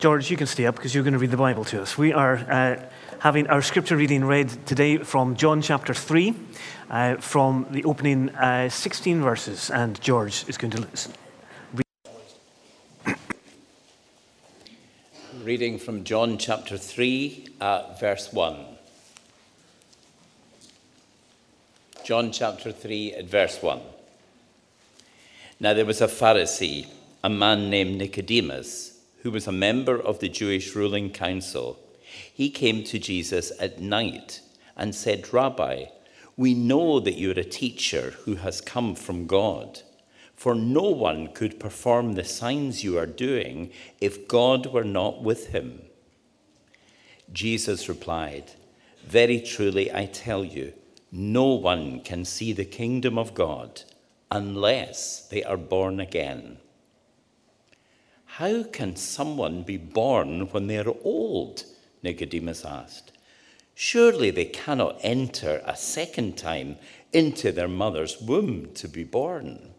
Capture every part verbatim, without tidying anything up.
George, you can stay up because you're going to read the Bible to us. We are uh, having our scripture reading read today from John chapter three, uh, from the opening uh, sixteen verses, and George is going to read. Reading from John chapter three, uh, verse one. John chapter three at verse one. Now there was a Pharisee, a man named Nicodemus, who was a member of the Jewish ruling council. He came to Jesus at night and said, "Rabbi, we know that you are a teacher who has come from God, for no one could perform the signs you are doing if God were not with him." Jesus replied, "Very truly I tell you, no one can see the kingdom of God unless they are born again." "How can someone be born when they are old?" Nicodemus asked. "Surely they cannot enter a second time into their mother's womb to be born."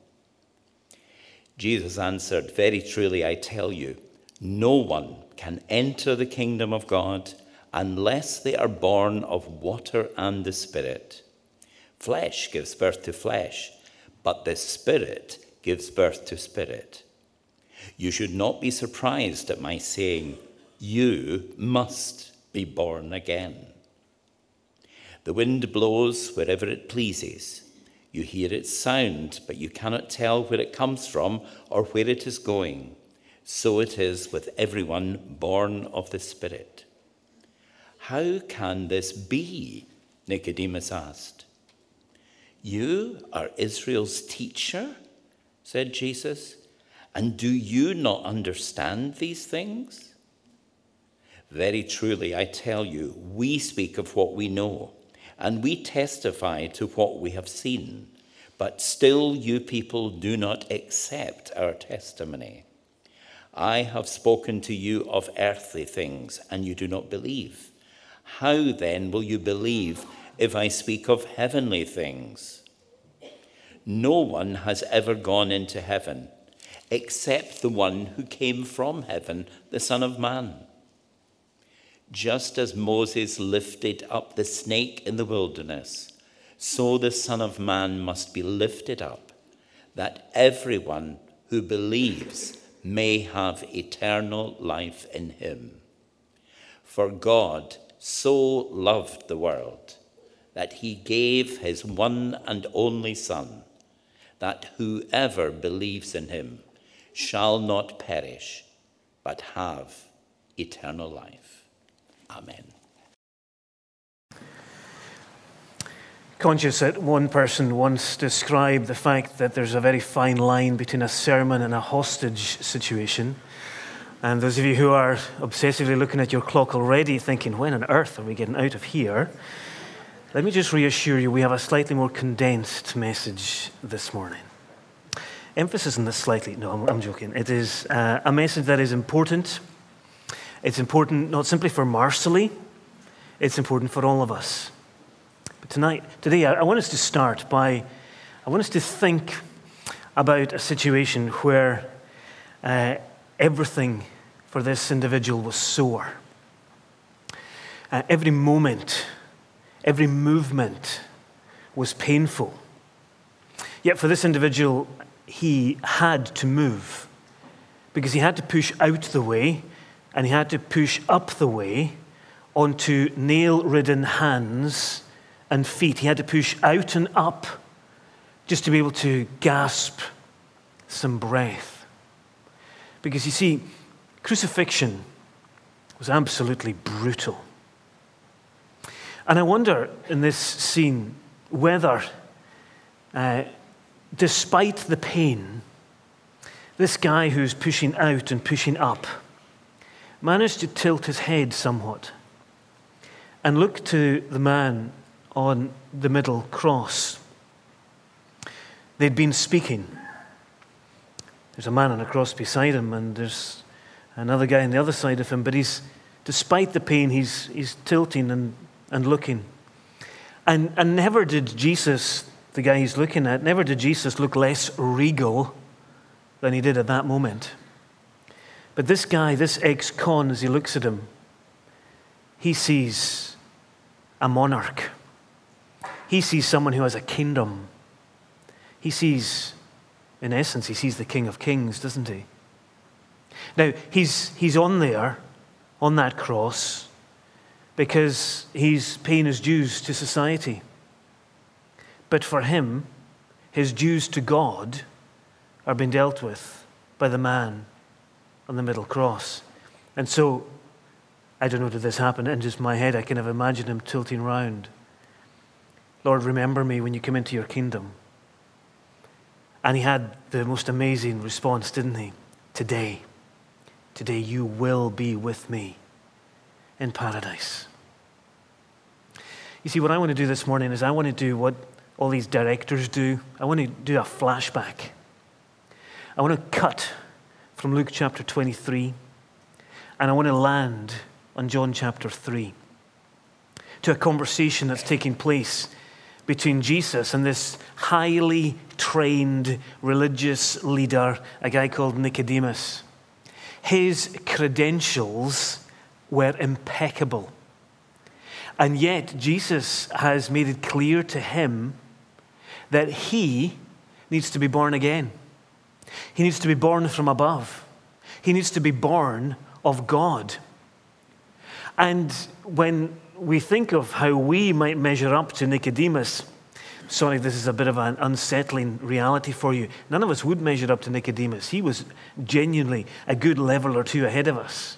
Jesus answered, "Very truly I tell you, no one can enter the kingdom of God unless they are born of water and the Spirit. Flesh gives birth to flesh, but the Spirit gives birth to spirit. You should not be surprised at my saying, 'You must be born again.' The wind blows wherever it pleases. You hear its sound, but you cannot tell where it comes from or where it is going. So it is with everyone born of the Spirit." "How can this be?" Nicodemus asked. "You are Israel's teacher," said Jesus, "and do you not understand these things? Very truly, I tell you, we speak of what we know, and we testify to what we have seen, but still you people do not accept our testimony. I have spoken to you of earthly things, and you do not believe. How then will you believe if I speak of heavenly things? No one has ever gone into heaven except the one who came from heaven, the Son of Man. Just as Moses lifted up the snake in the wilderness, so the Son of Man must be lifted up, that everyone who believes may have eternal life in him. For God so loved the world that he gave his one and only Son, that whoever believes in him shall not perish, but have eternal life." Amen. Conscious that one person once described the fact that there's a very fine line between a sermon and a hostage situation. And those of you who are obsessively looking at your clock already thinking, when on earth are we getting out of here? Let me just reassure you, we have a slightly more condensed message this morning. Emphasis on this slightly, no, I'm, I'm joking. It is uh, a message that is important. It's important not simply for Marcelly, it's important for all of us. But tonight, today, I, I want us to start by, I want us to think about a situation where uh, everything for this individual was sore. Uh, every moment, every movement was painful. Yet for this individual, he had to move because he had to push out the way and he had to push up the way onto nail-ridden hands and feet. He had to push out and up just to be able to gasp some breath. Because you see, crucifixion was absolutely brutal. And I wonder in this scene whether, uh, despite the pain, this guy who's pushing out and pushing up managed to tilt his head somewhat and look to the man on the middle cross. They'd been speaking. There's a man on a cross beside him, and there's another guy on the other side of him, but he's, despite the pain, he's, he's tilting and, and looking. And, and never did Jesus, the guy he's looking at, never did Jesus look less regal than he did at that moment. But this guy, this ex-con, as he looks at him, he sees a monarch. He sees someone who has a kingdom. He sees, in essence, he sees the King of Kings, doesn't he? Now, he's, he's on there, on that cross, because he's paying his dues to society. But for him, his dues to God are being dealt with by the man on the middle cross. And so, I don't know, did this happen? In just my head, I can have imagined him tilting round. Lord, remember me when you come into your kingdom. And he had the most amazing response, didn't he? Today, today you will be with me in paradise. You see, what I want to do this morning is I want to do what all these directors do. I want to do a flashback. I want to cut from Luke chapter twenty-three, and I want to land on John chapter three, to a conversation that's taking place between Jesus and this highly trained religious leader, a guy called Nicodemus. His credentials were impeccable. And yet Jesus has made it clear to him that he needs to be born again. He needs to be born from above. He needs to be born of God. And when we think of how we might measure up to Nicodemus, sorry, this is a bit of an unsettling reality for you. None of us would measure up to Nicodemus. He was genuinely a good level or two ahead of us.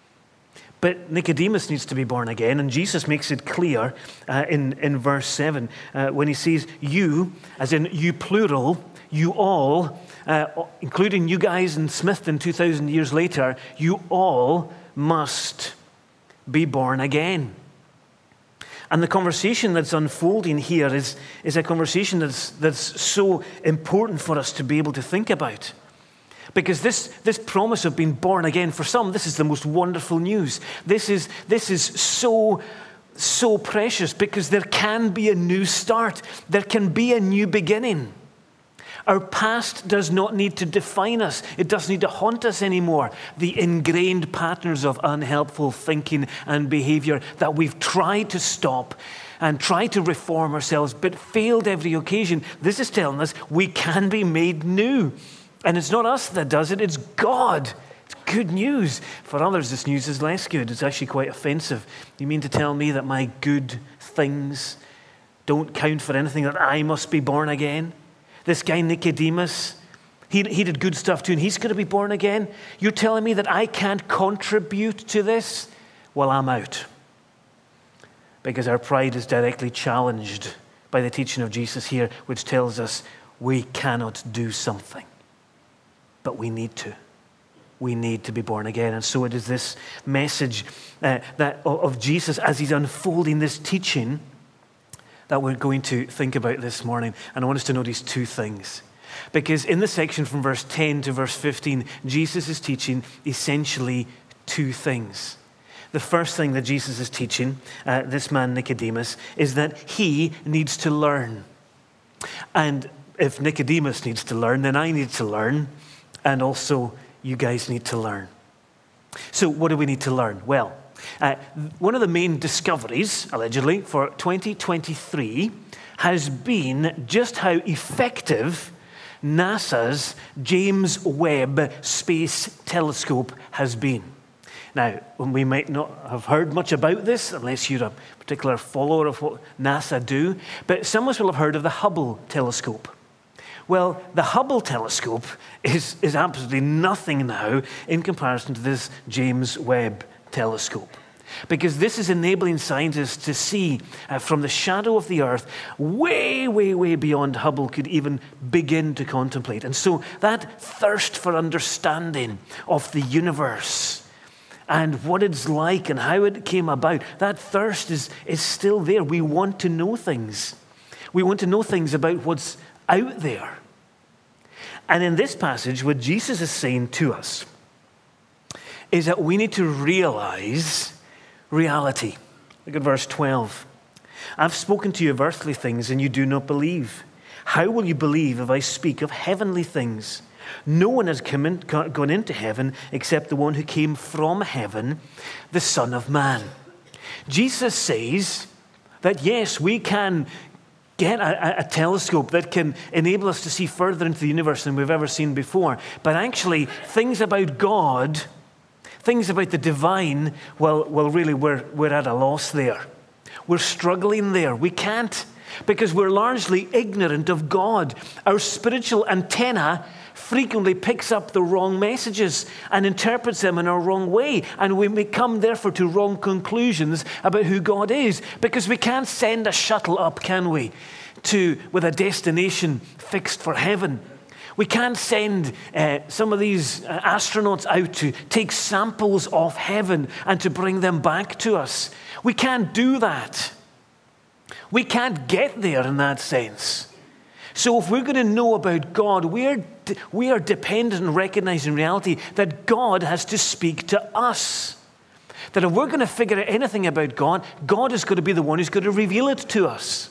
But Nicodemus needs to be born again, and Jesus makes it clear uh, in, in verse seven uh, when he says, you, as in you plural, you all, uh, including you guys in Smithton two thousand years later, you all must be born again. And the conversation that's unfolding here is, is a conversation that's, that's so important for us to be able to think about. Because this, this promise of being born again, for some, this is the most wonderful news. This is, this is so, so precious because there can be a new start. There can be a new beginning. Our past does not need to define us. It doesn't need to haunt us anymore. The ingrained patterns of unhelpful thinking and behavior that we've tried to stop and tried to reform ourselves but failed every occasion. This is telling us we can be made new. And it's not us that does it, it's God. It's good news. For others, this news is less good. It's actually quite offensive. You mean to tell me that my good things don't count for anything, that I must be born again? This guy Nicodemus, he, he did good stuff too, and he's going to be born again? You're telling me that I can't contribute to this? Well, I'm out. Because our pride is directly challenged by the teaching of Jesus here, which tells us we cannot do something. But we need to. We need to be born again. And so it is this message uh, that of Jesus as he's unfolding this teaching that we're going to think about this morning. And I want us to notice two things. Because in the section from verse ten to verse fifteen, Jesus is teaching essentially two things. The first thing that Jesus is teaching, uh, this man Nicodemus, is that he needs to learn. And if Nicodemus needs to learn, then I need to learn. And also, you guys need to learn. So what do we need to learn? Well, uh, one of the main discoveries, allegedly, for twenty twenty-three has been just how effective NASA's James Webb Space Telescope has been. Now, we might not have heard much about this, unless you're a particular follower of what NASA do, but some of us will have heard of the Hubble telescope. Well, the Hubble telescope is, is absolutely nothing now in comparison to this James Webb telescope. Because this is enabling scientists to see uh, from the shadow of the earth way, way, way beyond Hubble could even begin to contemplate. And so that thirst for understanding of the universe and what it's like and how it came about, that thirst is, is still there. We want to know things. We want to know things about what's out there. And in this passage, what Jesus is saying to us is that we need to realize reality. Look at verse twelve. I've spoken to you of earthly things and you do not believe. How will you believe if I speak of heavenly things? No one has come in, gone into heaven except the one who came from heaven, the Son of Man. Jesus says that yes, we can get a, a telescope that can enable us to see further into the universe than we've ever seen before. But actually, things about God, things about the divine, well, well really, we're, we're at a loss there. We're struggling there. We can't, because we're largely ignorant of God. Our spiritual antenna frequently picks up the wrong messages and interprets them in a wrong way. And we may come, therefore, to wrong conclusions about who God is, because we can't send a shuttle up, can we, to with a destination fixed for heaven. We can't send uh, some of these uh, astronauts out to take samples of heaven and to bring them back to us. We can't do that. We can't get there in that sense. So if we're going to know about God, we are, we are dependent on recognizing reality that God has to speak to us. That if we're going to figure out anything about God, God is going to be the one who's going to reveal it to us.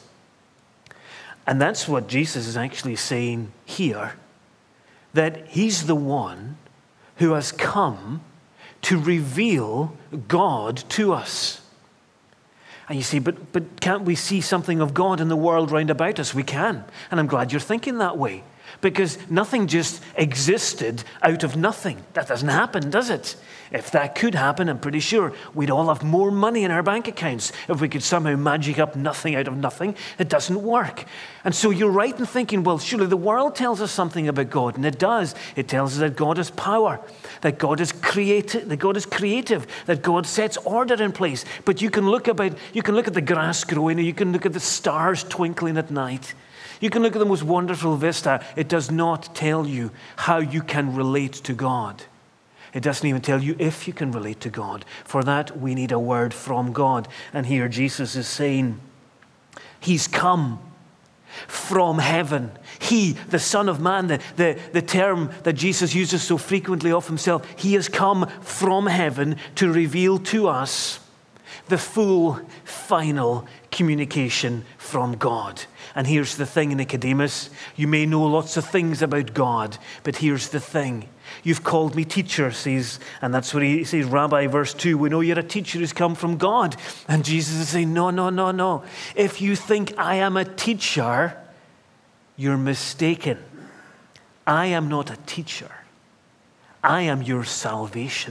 And that's what Jesus is actually saying here. That he's the one who has come to reveal God to us. And you say, but, but can't we see something of God in the world round about us? We can. And I'm glad you're thinking that way. Because nothing just existed out of nothing. That doesn't happen, does it? If that could happen, I'm pretty sure we'd all have more money in our bank accounts if we could somehow magic up nothing out of nothing. It doesn't work. And so you're right in thinking, well, surely the world tells us something about God, and it does. It tells us that God has power, that God is creative, that God is creative, that God sets order in place. But you can look about, you can look at the grass growing, or you can look at the stars twinkling at night. You can look at the most wonderful vista. It does not tell you how you can relate to God. It doesn't even tell you if you can relate to God. For that, we need a word from God. And here Jesus is saying, he's come from heaven. He, the Son of Man, the, the, the term that Jesus uses so frequently of himself, he has come from heaven to reveal to us the full, final communication from God. And here's the thing, Nicodemus, you may know lots of things about God, but here's the thing. You've called me teacher, says, and that's what he says, Rabbi, verse two, we know you're a teacher who's come from God. And Jesus is saying, no, no, no, no. If you think I am a teacher, you're mistaken. I am not a teacher. I am your salvation.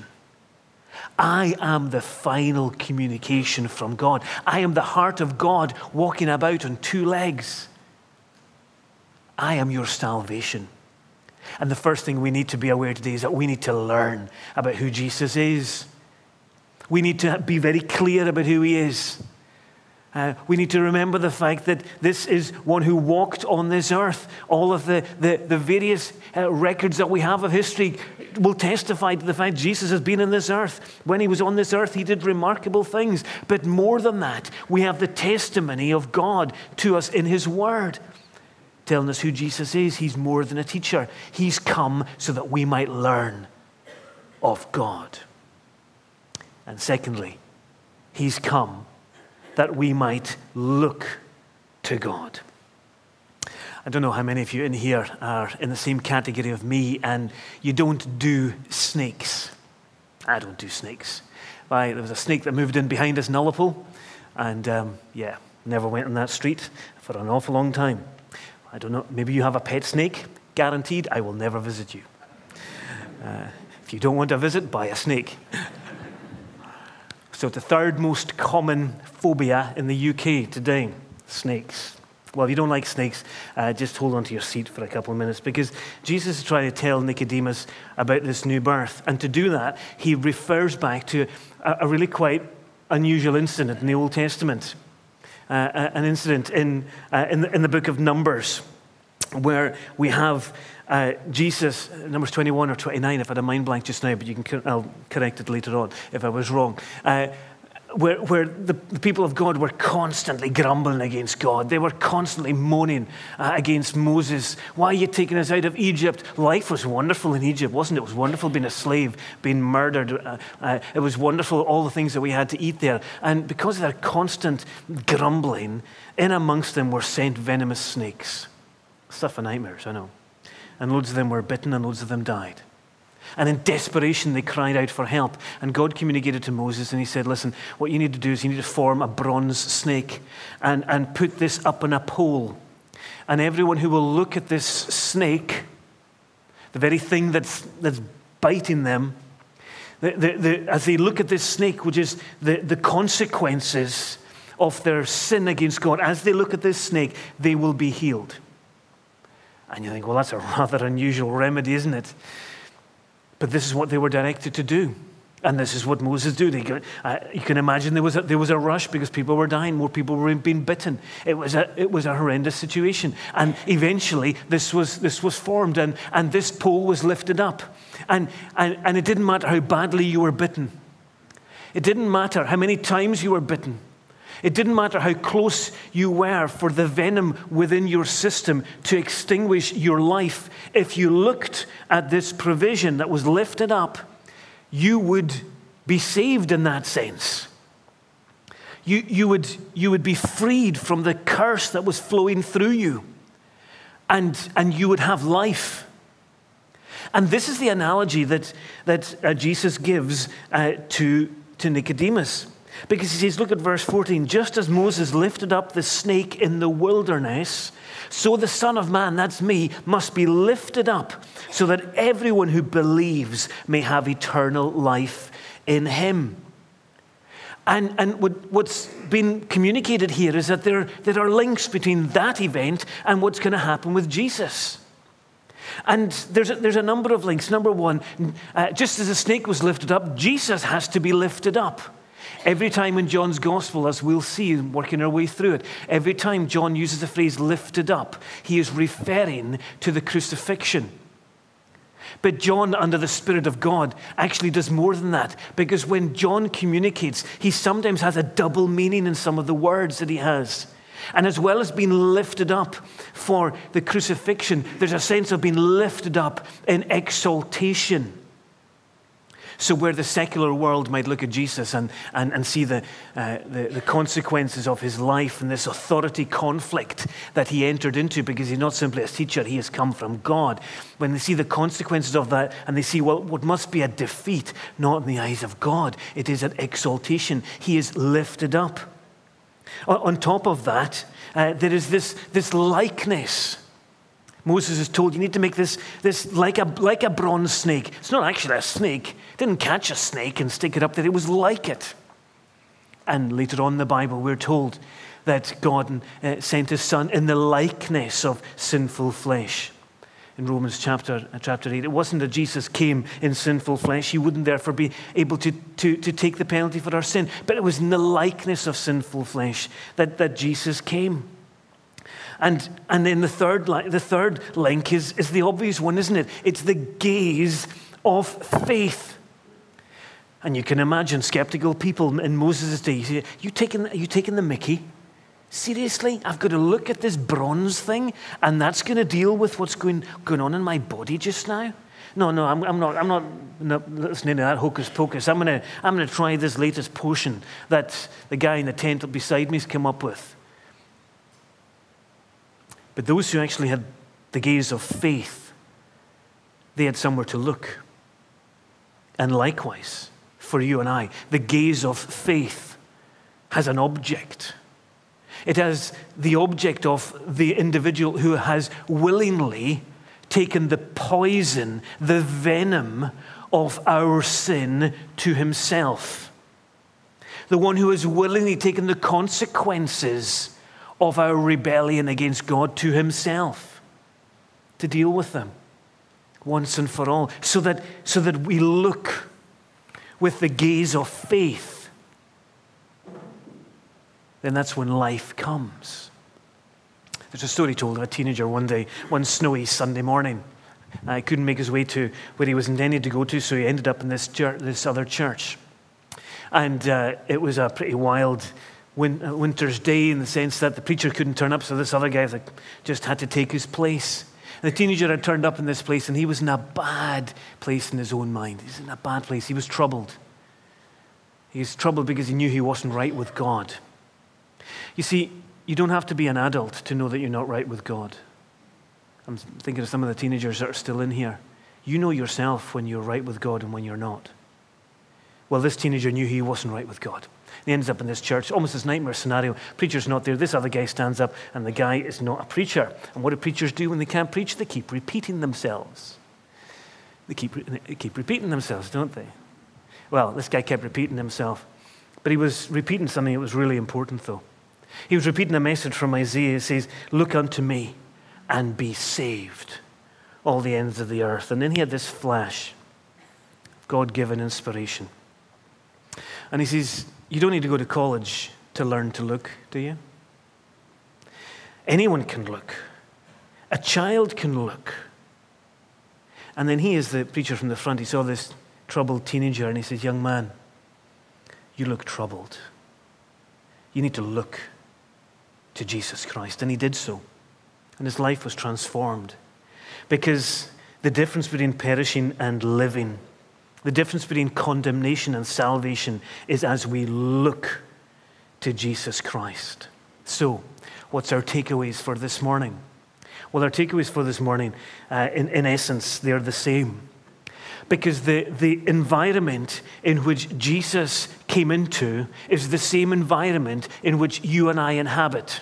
I am the final communication from God. I am the heart of God walking about on two legs. I am your salvation. And the first thing we need to be aware today is that we need to learn about who Jesus is. We need to be very clear about who he is. Uh, we need to remember the fact that this is one who walked on this earth. All of the, the, the various uh, records that we have of history will testify to the fact Jesus has been on this earth. When he was on this earth, he did remarkable things. But more than that, we have the testimony of God to us in his word, telling us who Jesus is. He's more than a teacher. He's come so that we might learn of God. And secondly, he's come that we might look to God. I don't know how many of you in here are in the same category of me and you don't do snakes. I don't do snakes. Right, there was a snake that moved in behind us in Ullapool, and um, yeah, never went on that street for an awful long time. I don't know, maybe you have a pet snake. Guaranteed, I will never visit you. Uh, if you don't want a visit, buy a snake. So the third most common phobia in the U K today, snakes. Well, if you don't like snakes, uh, just hold on to your seat for a couple of minutes, because Jesus is trying to tell Nicodemus about this new birth. And to do that, he refers back to a, a really quite unusual incident in the Old Testament. Uh, an incident in, uh, in, the, in the book of Numbers, where we have uh, Jesus, Numbers twenty-one or twenty-nine, if I had a mind blank just now, but you can I'll correct it later on if I was wrong, uh, where, where the, the people of God were constantly grumbling against God. They were constantly moaning uh, against Moses. Why are you taking us out of Egypt? Life was wonderful in Egypt, wasn't it? It was wonderful being a slave, being murdered. Uh, uh, it was wonderful, all the things that we had to eat there. And because of their constant grumbling, in amongst them were sent venomous snakes. Stuff of nightmares, I know. and loads of them were bitten, and loads of them died. And in desperation, they cried out for help. And God communicated to Moses, and he said, listen, what you need to do is you need to form a bronze snake and, and put this up on a pole. And everyone who will look at this snake, the very thing that's, that's biting them, the, the, the, as they look at this snake, which is the, the consequences of their sin against God, as they look at this snake, they will be healed. And you think, well, that's a rather unusual remedy, isn't it? But this is what they were directed to do. And this is what Moses did. They got, uh, you can imagine there was, a, there was a rush because people were dying, more people were being bitten. It was a, it was a horrendous situation. And eventually this was, this was formed, and, and this pole was lifted up. And, and, and it didn't matter how badly you were bitten. It didn't matter how many times you were bitten. It didn't matter how close you were for the venom within your system to extinguish your life. If you looked at this provision that was lifted up, you would be saved in that sense. You, you, would, you would be freed from the curse that was flowing through you, and, and you would have life. And this is the analogy that, that uh, Jesus gives uh, to, to Nicodemus. Because he says, look at verse fourteen, just as Moses lifted up the snake in the wilderness, so the Son of Man, that's me, must be lifted up so that everyone who believes may have eternal life in him. And, and what, what's been communicated here is that there, there are links between that event and what's going to happen with Jesus. And there's a, there's a number of links. Number one, uh, just as the snake was lifted up, Jesus has to be lifted up. Every time in John's gospel, as we'll see, working our way through it, every time John uses the phrase lifted up, he is referring to the crucifixion. But John, under the Spirit of God, actually does more than that. Because when John communicates, he sometimes has a double meaning in some of the words that he has. And as well as being lifted up for the crucifixion, there's a sense of being lifted up in exaltation. So where the secular world might look at Jesus and, and, and see the, uh, the, the consequences of his life and this authority conflict that he entered into, because he's not simply a teacher, he has come from God. When they see the consequences of that and they see, well, what must be a defeat, not in the eyes of God, it is an exaltation. He is lifted up. On top of that, uh, there is this, this likeness. Moses is told, you need to make this, this like, a, like a bronze snake. It's not actually a snake. It didn't catch a snake and stick it up there. It was like it. And later on in the Bible, we're told that God uh, sent his son in the likeness of sinful flesh. In Romans chapter, uh, chapter eight, it wasn't that Jesus came in sinful flesh. He wouldn't therefore be able to, to, to take the penalty for our sin. But it was in the likeness of sinful flesh that, that Jesus came. And and then the third li- the third link is, is the obvious one, isn't it? It's the gaze of faith. And you can imagine skeptical people in Moses' day. You, you taking you taking the mickey? Seriously? I've got to look at this bronze thing, and that's going to deal with what's going going on in my body just now? No, no, I'm, I'm not. I'm not, not listening to that hocus pocus. I'm gonna I'm gonna try this latest potion that the guy in the tent beside me's come up with. But those who actually had the gaze of faith, they had somewhere to look. And likewise, for you and I, the gaze of faith has an object. It has the object of the individual who has willingly taken the poison, the venom of our sin to himself. The one who has willingly taken the consequences of our rebellion against God to himself, to deal with them once and for all, so that, so that we look with the gaze of faith. Then that's when life comes. There's a story told of a teenager one day, one snowy Sunday morning. Uh, he couldn't make his way to where he was intended to go to, so he ended up in this church, this other church. And uh, it was a pretty wild Win- winter's day, in the sense that the preacher couldn't turn up, so this other guy just had to take his place. And the teenager had turned up in this place, and he was in a bad place in his own mind. He's in a bad place. He was troubled. He was troubled because he knew he wasn't right with God. You see, you don't have to be an adult to know that you're not right with God. I'm thinking of some of the teenagers that are still in here. You know yourself when you're right with God and when you're not. Well, this teenager knew he wasn't right with God. He ends up in this church, almost this nightmare scenario. Preacher's not there. This other guy stands up, and the guy is not a preacher. And what do preachers do when they can't preach? They keep repeating themselves. They keep, they keep repeating themselves, don't they? Well, this guy kept repeating himself. But he was repeating something that was really important, though. He was repeating a message from Isaiah. It says, "Look unto me and be saved, all the ends of the earth." And then he had this flash of God-given inspiration. And he says, you don't need to go to college to learn to look, do you? Anyone can look. A child can look. And then he, as the preacher from the front, he saw this troubled teenager and he says, "Young man, you look troubled. You need to look to Jesus Christ." And he did so. And his life was transformed. Because the difference between perishing and living, the difference between condemnation and salvation, is as we look to Jesus Christ. So, what's our takeaways for this morning? Well, our takeaways for this morning, uh, in, in essence, they're the same. Because the, the environment in which Jesus came into is the same environment in which you and I inhabit.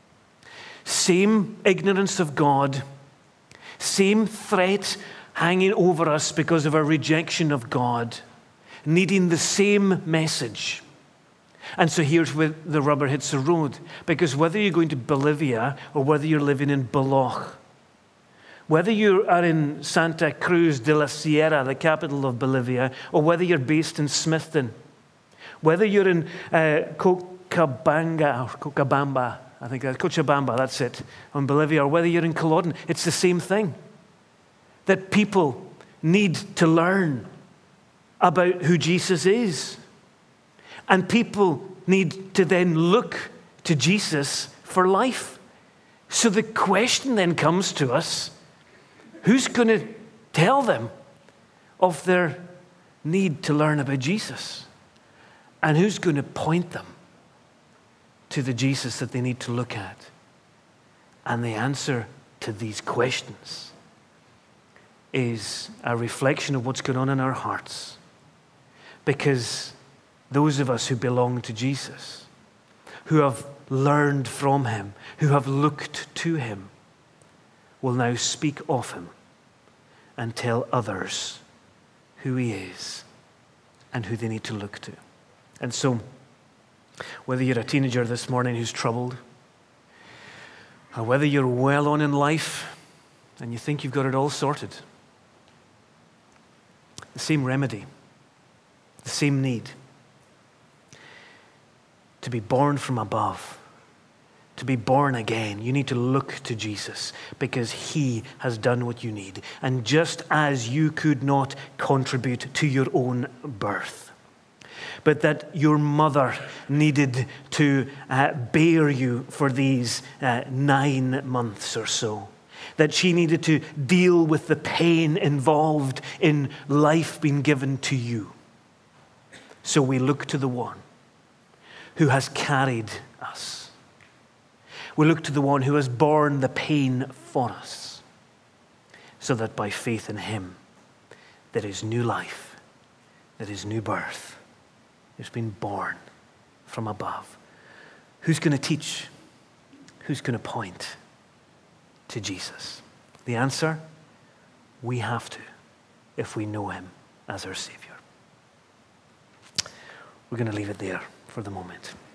Same ignorance of God, same threat hanging over us because of our rejection of God, needing the same message. And so here's where the rubber hits the road. Because whether you're going to Bolivia or whether you're living in Boloch, whether you are in Santa Cruz de la Sierra, the capital of Bolivia, or whether you're based in Smithton, whether you're in uh, Cochabamba, or Cochabamba, I think that's Cochabamba, that's it, in Bolivia, or whether you're in Culloden, it's the same thing. That people need to learn about who Jesus is. And people need to then look to Jesus for life. So the question then comes to us, who's going to tell them of their need to learn about Jesus? And who's going to point them to the Jesus that they need to look at? And the answer to these questions is a reflection of what's going on in our hearts. Because those of us who belong to Jesus, who have learned from him, who have looked to him, will now speak of him and tell others who he is and who they need to look to. And so, whether you're a teenager this morning who's troubled, or whether you're well on in life and you think you've got it all sorted, the same remedy, the same need, to be born from above, to be born again. You need to look to Jesus because he has done what you need. And just as you could not contribute to your own birth, but that your mother needed to uh, bear you for these uh, nine months or so, that she needed to deal with the pain involved in life being given to you. So we look to the one who has carried us. We look to the one who has borne the pain for us, so that by faith in him, there is new life, there is new birth. It's been born from above. Who's going to teach? Who's going to point to Jesus? The answer, we have to, if we know him as our Savior. We're going to leave it there for the moment.